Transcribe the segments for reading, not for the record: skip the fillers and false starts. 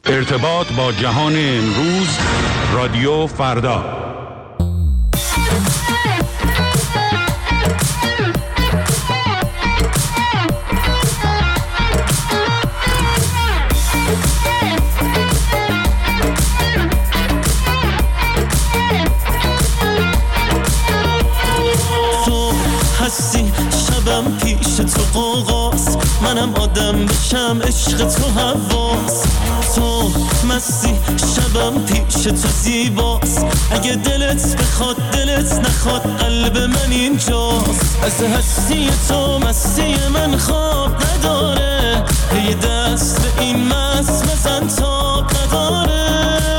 ارتباط با جهان امروز، رادیو فردا. تو هستی شبم پیش تو قوقاست، منم آدم بشم عشق تو حواس. تو مستی شبم پیش تو زیباست، اگه دلت بخواد دلت نخواد قلب من اینجاست. از هستی تو مستی من خواب نداره، یه دست به این مست بزن تاب نداره.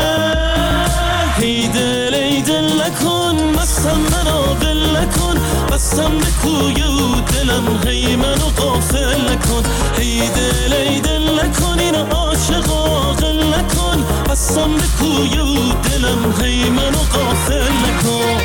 ای دل نکن مستم منو دل نکن، بستم به کوی و دلم هی منو غافل نکن. ای دل نکن اینو عاشق عاقل نکن، بستم به کوی و دلم هی منو غافل نکن.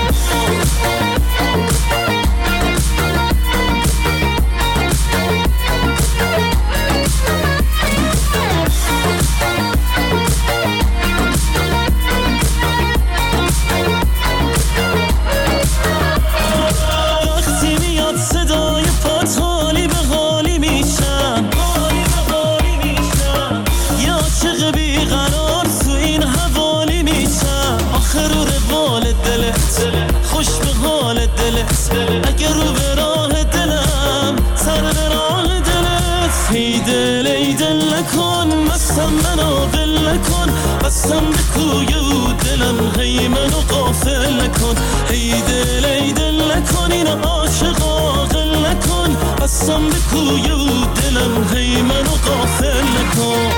خوش به حال دلت اگه رو به راه دلم سر به راه دلت. ای دل نکن مستم منو ول نکن، بستم به کوی و دلم هی منو غافل نکن. ای دل نکن اینو عاشق عاقل نکن، بستم به کوی و دلم هی منو غافل نکن.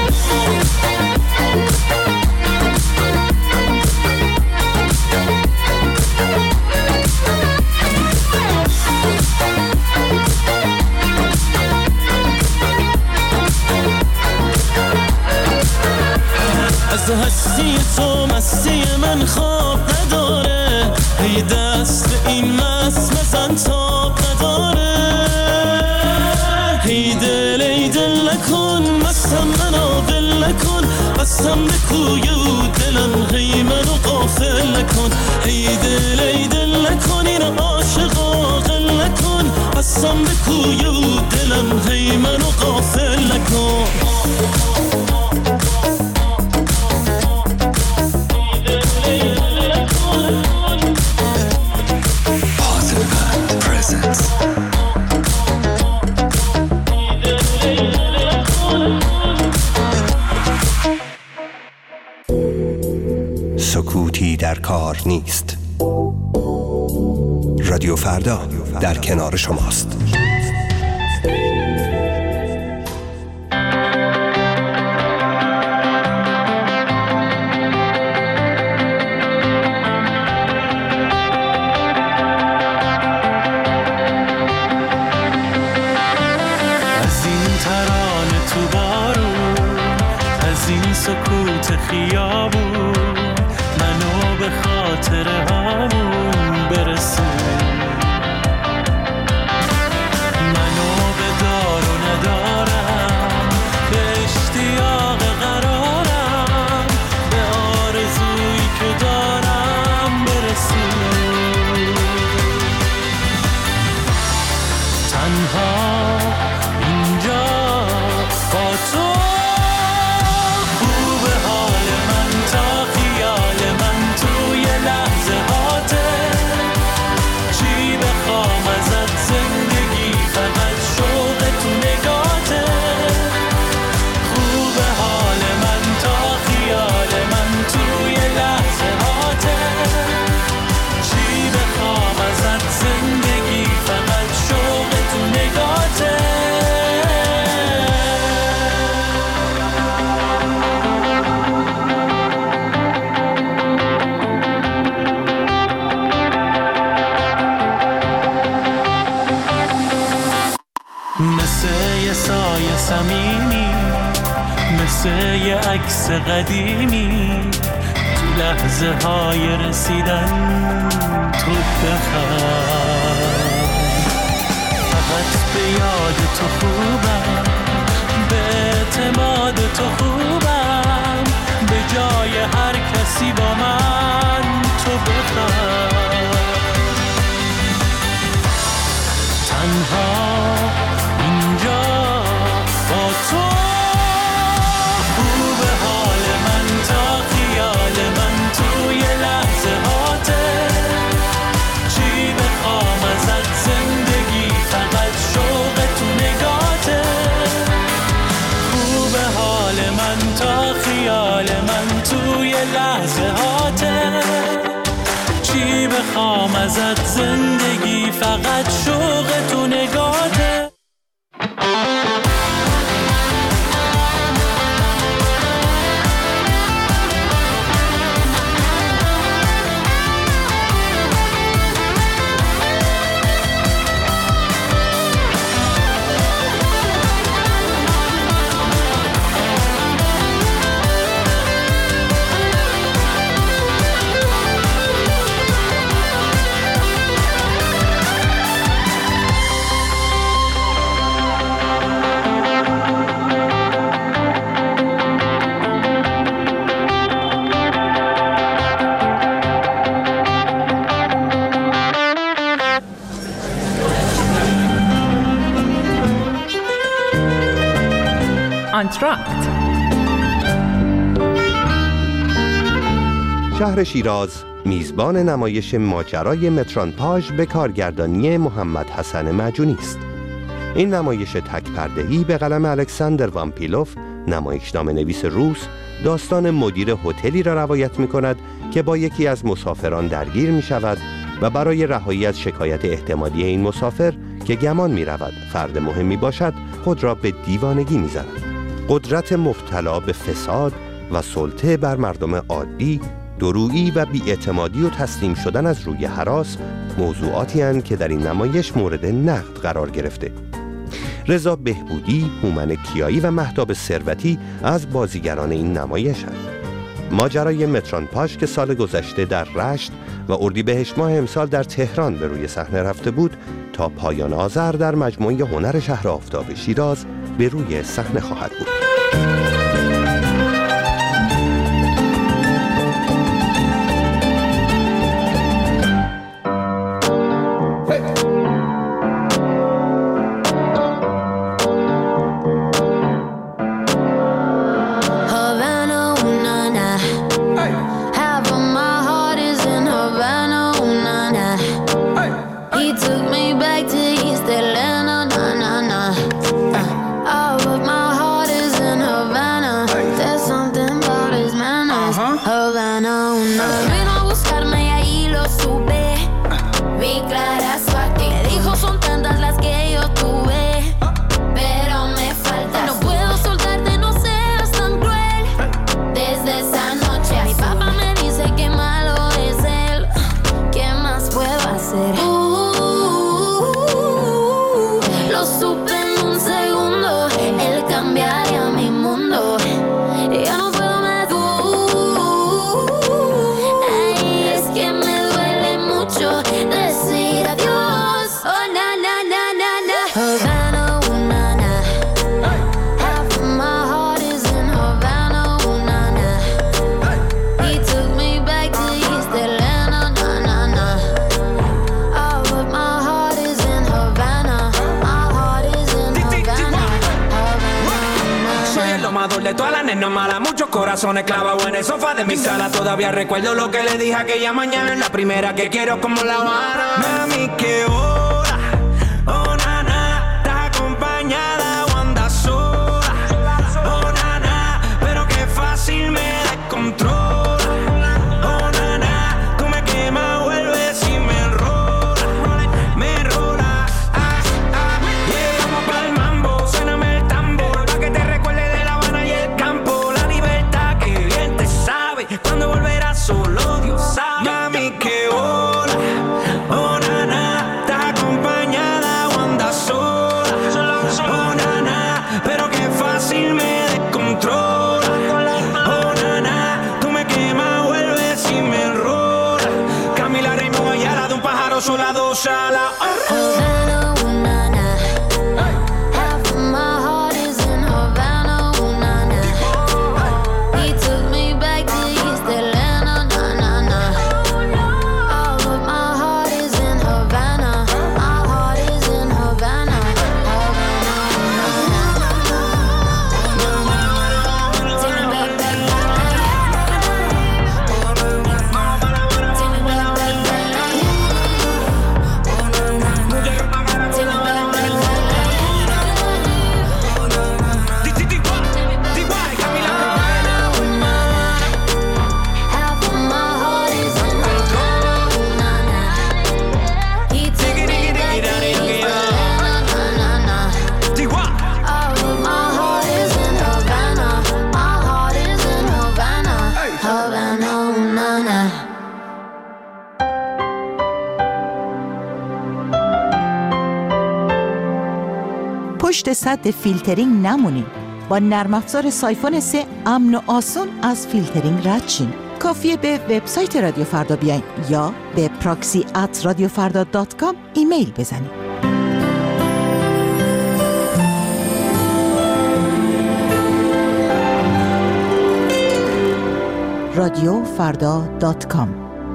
از هستی تو مستی من خواب نداره، ای دست به این مست بزن تاب نداره. ای دل نکن مستم منو ول نکن، بستم به کوی و دلم هی منو غافل نکن. ای دل نکن اینو عاشق عاقل نکن، بستم به کوی و دلم هی منو غافل نکن. سکوتی در کار نیست. رادیو فردا در کنار شماست. از این ترانه تو بارون، از این سکوت خیابون، منو به خاطر همون برسون. منو به دار و ندارم، به اشتیاق قرارم، به آرزویی که دارم برسون. تنها اینجا با تو خوب حال من تا خیال من توی لحظه هاته. چی بخوام ازت زندگی فقط شوق تو نگاته. خوب حال من تا خیال من توی لحظه هاته. چی بخوام ازت زندگی فقط شوق تو نگاته. مثل یه سایه صمیمی، مثل یه عکس قدیمی، تو لحظه های رسیدن تو بخند. فقط به یاد تو خوبم، به اعتماد تو خوبم، من تا خیال من توی لحظه هاته. چی بخوام ازت زندگی فقط شوق تو نگاته. آنتراکت. شهر شیراز میزبان نمایش ماجرای مترانپاژ به کارگردانی محمد حسن معجونی است. این نمایش تک پرده‌ای به قلم الکساندر وامپیلوف، نمایشنامه نویس روس، داستان مدیر هتلی را روایت می کند که با یکی از مسافران درگیر می شود و برای رهایی از شکایت احتمالی این مسافر که گمان می رود فرد مهمی باشد خود را به دیوانگی می زند. قدرت مبتلا به فساد و سلطه بر مردم عادی، دورویی و بی‌اعتمادی و تسلیم شدن از روی هراس موضوعاتی هستند که در این نمایش مورد نقد قرار گرفته. رضا بهبودی، هومن کیایی و مهتاب ثروتی از بازیگران این نمایش هستند. ماجرای مترانپاژ که سال گذشته در رشت و اردیبهشت ماه امسال در تهران به روی صحنه رفته بود، تا پایان آذر در مجموعه هنر شهر آفتاب شیراز به روی صحنه خواهد بود. Corazones clavados en el sofá de mi sala. Todavía recuerdo lo que le dije aquella mañana. En la primera que quiero como La Habana. Mami, qué hora. Oh, nana, estás acompañada o andas sola. Oh, nana, pero qué fácil me descontrola. Oh, nana, tú me quemas, vuelves y me enrola. Me enrola. Llegamos pa'l mambo, suéname el tambor. Pa' que te recuerde de La Habana y el campo. Cuando volverás solo Dios sabe. Mami, qué hora. Oh, nana, estás acompañada o andas sola. Oh, nana, pero qué fácil me descontrola. Oh, nana, tú me quemas, vuelves y me enrola. Camila Raymond Ayala de un pájaro sola, dos alas. پشت سد فیلترینگ نمونین. با نرم افزار سایفون 3 امن و آسون از فیلترینگ رد شین. کافیه به وبسایت رادیو فردا بیاین یا به proxy@radiofarda.com ایمیل بزنین. radiofarda.com.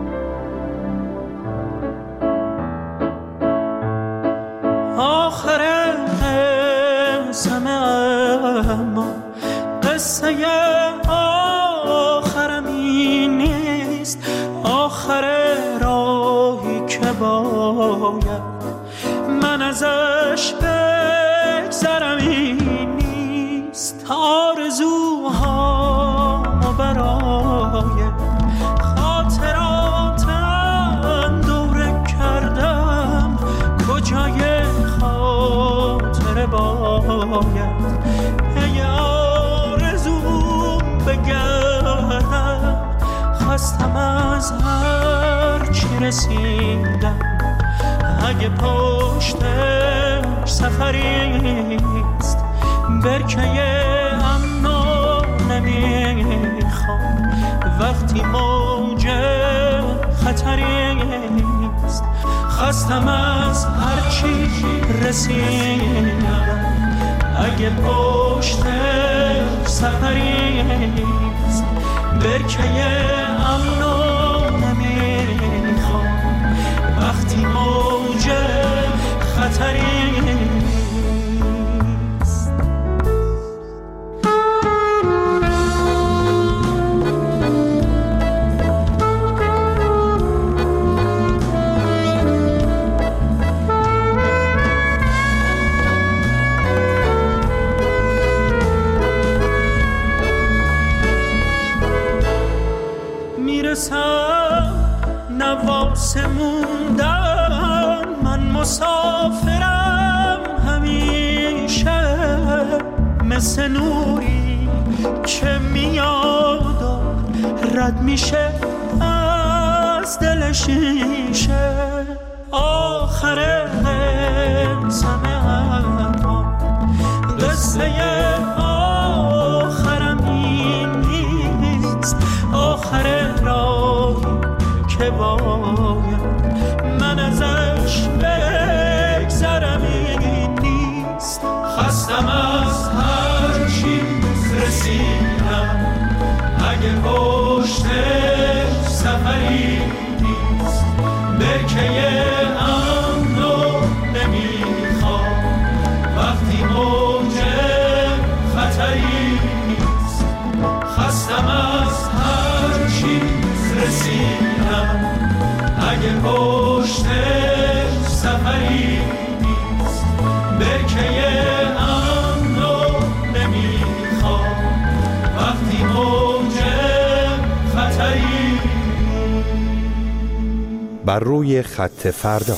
آخر اما قصه آخرم این نیست، آخر راهی که باید من ازش بگذرم این نیست. آرزوهامو برای خاطراتم دوره کردم، کجای خاطره باید ای آرزوم بگردم. خستم از هر چی رسیدم، اگه پشتش سفریست برکه امنو نمیخوام وقتی موج خطریست. خستم از هر چی رسیدم، اگه پشتش سفریست برکه امنو نمیخوام وقتی موج خطریست. نواسه موندن من مسافرم همیشه، مثل نوری که میاد و رد میشه از دل شیشه. آخر قصه اما قصه آخرم این نیست، آخر راهی که باید من ازش بگذرم این نیست. خستم از هر چی رسیدم، اگه پشتش سفری نیست برکه امنو نمیخوام وقتی موج خطری نیست. خستم از هر چی رسیدم، اگه پشتش سفری نیست برکه امنو نمیخوام وقتی موج خطری. بر روی خط فردا.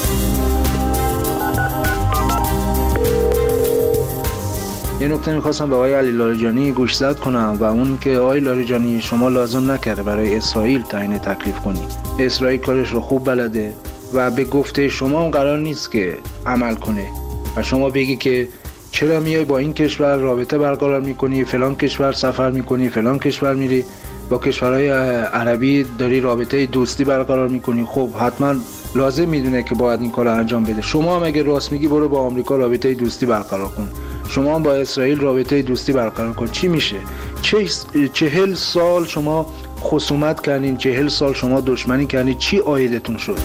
یه نکته میخواستم به آقای علی لاریجانی گوشزد کنم و اون که آقای لاریجانی شما لازم نکرده برای اسرائیل تعیین تکلیف کنی. اسرائیل کارش رو خوب بلده و به گفته شما اون قرار نیست که عمل کنه و شما بگی که چرا میای با این کشور رابطه برقرار میکنی، فلان کشور سفر میکنی، فلان کشور میری، با کشورهای عربی داری رابطه دوستی برقرار میکنی. خب حتما لازم میدونه که باید این کار انجام بده. شما هم اگه راست میگی برو با آمریکا رابطه دوستی برقرار کن، شما هم با اسرائیل رابطه دوستی برقرار کن. چی میشه؟ 40 سال شما خصومت کردین، 40 سال شما دشمنی کردین، چی عایدتون شد؟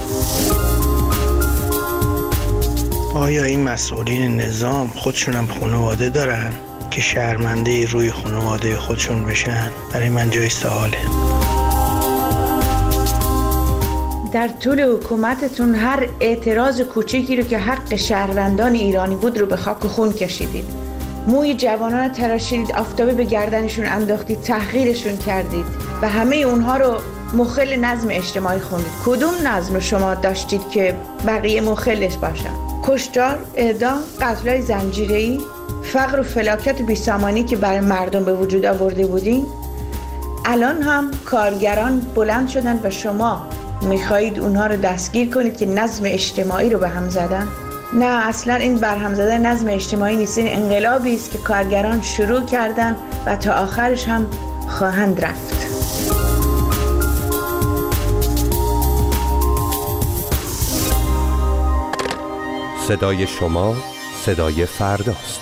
آیا این مسئولین نظام خودشون هم خانواده دارن که شرمنده روی خانواده خودشون بشن؟ برای من جای سواله. در طول حکومتتون هر اعتراض کوچیکی رو که حق شهروندان ایرانی بود رو به خاک و خون کشیدید. موی جوانان تراشیدید، آفتابه به گردنشون انداختید، تحقیرشون کردید و همه اونها رو مخل نظم اجتماعی خوندید. کدوم نظم رو شما داشتید که بقیه مخلش باشن؟ کشتار، اعدام، قتل‌های زنجیره‌ای، فقر و فلاکت و بیسامانی که برای مردم به وجود آورده بودین. الان هم کارگران بلند شدن و شما میخواهید اونها رو دستگیر کنید که نظم اجتماعی رو به هم زدن. نه اصلا این برهم زدن نظم اجتماعی نیست، این انقلابی است که کارگران شروع کردن و تا آخرش هم خواهند رفت. صدای شما صدای فرداست.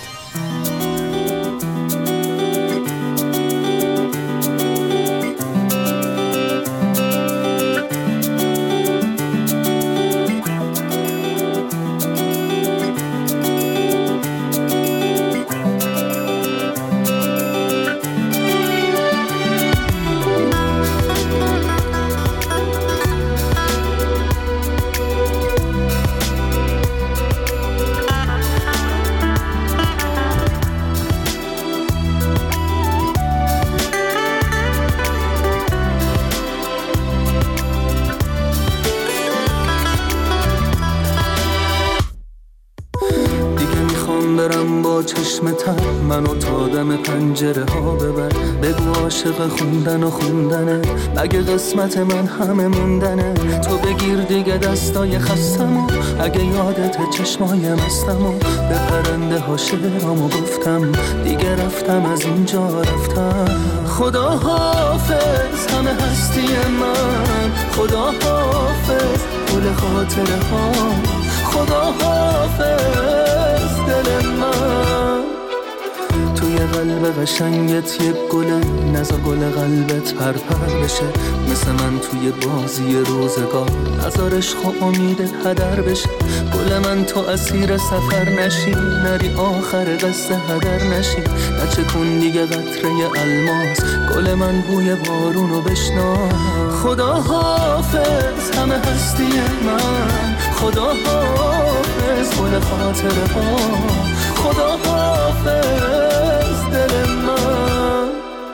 منو تا دم پنجره ها ببر، بگو عاشق خوندن و خوندنه، اگه قسمت من همه موندنه. تو بگیر دیگه دستای خستمو، اگه یادت چشمای مستمو. به پرنده ها شعرامو گفتم، دیگه رفتم از اینجا رفتم. خدا حافظ همه هستی من، خدا حافظ گل خاطره ها، خدا حافظ دل من. توی قلب قشنگت یک گله، نزا گل قلبت پرپر بشه. مثل من توی بازی روزگار، نزار عشق و امیدت هدر بشه. گل من تو اسیر سفر نشی، نری آخر قصه هدر نشی. نچه کن دیگه قطره الماس، گل من بوی بارونو بشنا. خدا حافظ همه هستی من، خدا حافظ گل خاطره ها، خدا حافظ دل من.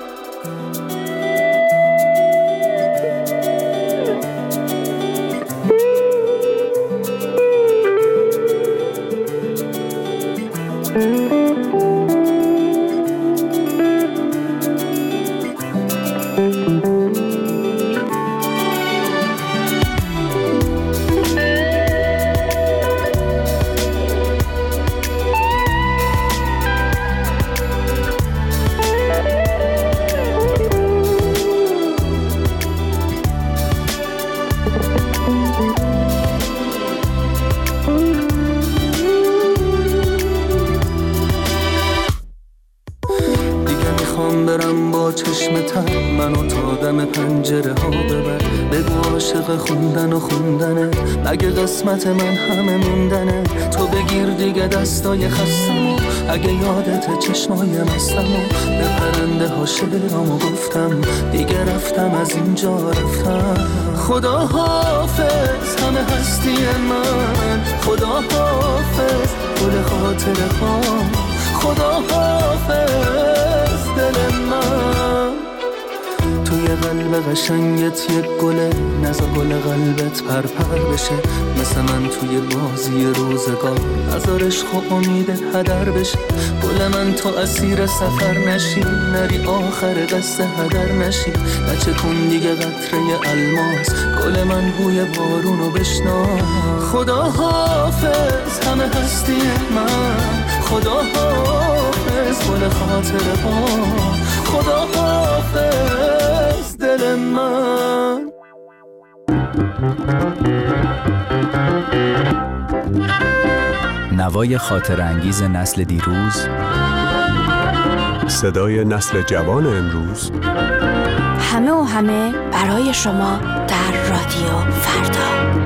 منو تا دم پنجره ها ببر، بگو عاشق خوندن و خوندنه، اگه قسمت من همه موندنه. تو بگیر دیگه دستای خستمو، اگه یادت چشمای مستمو. به پرنده ها شعرامو گفتم، دیگه رفتم از اینجا رفتم. خدا حافظ همه هستی من، خدا حافظ گل خاطره ها، خدا حافظ دل من. توی قلب قشنگت یک گله، نزا گل قلبت پرپر بشه. مثل من توی بازی روزگار، نزار عشق و امیدت هدر بشه. گل من تو اسیر سفر نشی، نری آخر قصه هدر نشی. نچه کن دیگه قطره الماس، گل من بوی بارونو بشنا. خدا حافظ همه هستی من، خدا حافظ گل خاطره ها، خدا حافظ دل من. نوای خاطر انگیز نسل دیروز، صدای نسل جوان امروز، همه و همه برای شما در رادیو فردا.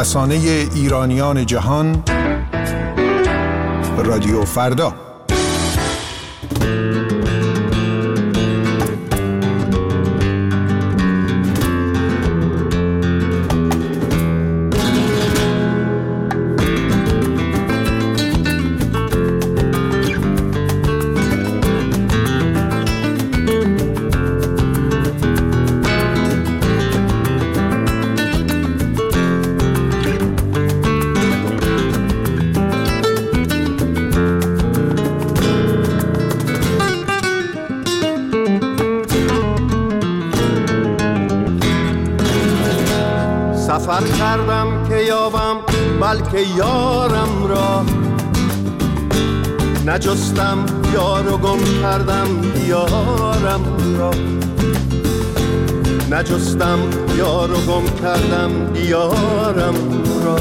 رسانه ایرانیان جهان رادیو فردا. سفر کردم که یابم بلکه یارم را، نجستم یار و گم کردم دیارم را، نجستم یار و گم کردم دیارم را.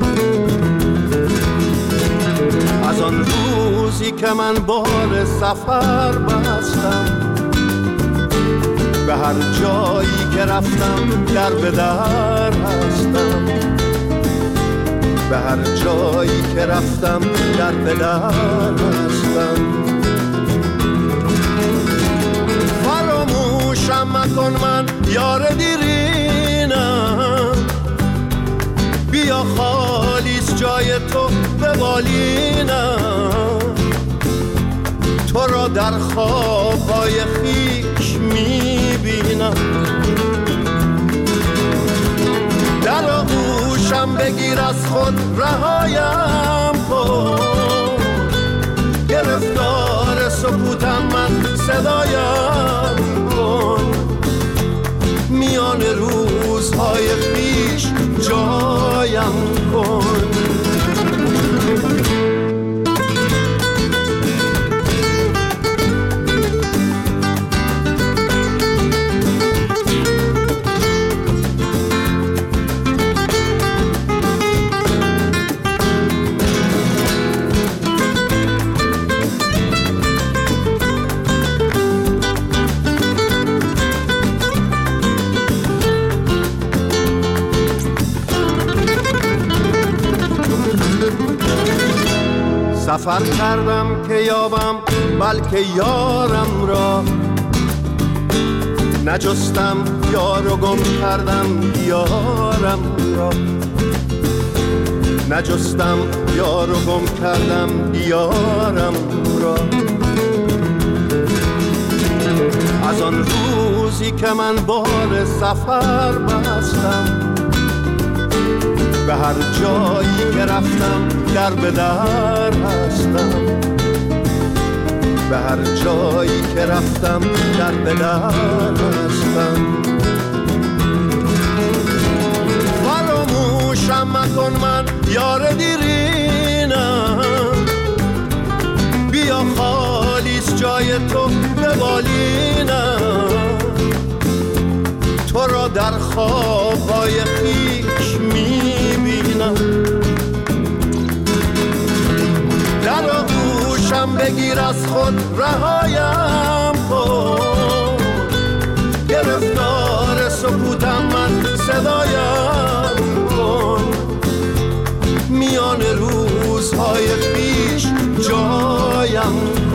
از آن روزی که من بار سفر بستم، به هر جایی که رفتم در به در هستم، به هر جایی که رفتم در به در هستم. فراموشم مکن من یار دیرینم، بیا خالیست جای تو به بالینم، تو را در خوابهای خویش میبینم. در آغوشم بگیر از خود رهایم کن، گرفتار سکوتم من صدایم کن، میان روزهای خویش جایم کن. سفر کردم که یابم بلکه یارم را، نجستم یار و گم کردم دیارم را، نجستم یار و گم کردم دیارم را. از آن روزی که من بار سفر بستم، به هر جایی که رفتم در به در هستم، به هر جایی که رفتم در به در هستم. فراموشم مکن من یار دیرینم، بیا خالیست جای تو به بالینم، تو را در خوابهای خویش میبینم. در آغوشم بگیر از خود رهایم کن، گرفتار سکوتم من صدایم کن، میان روزهای خویش جایم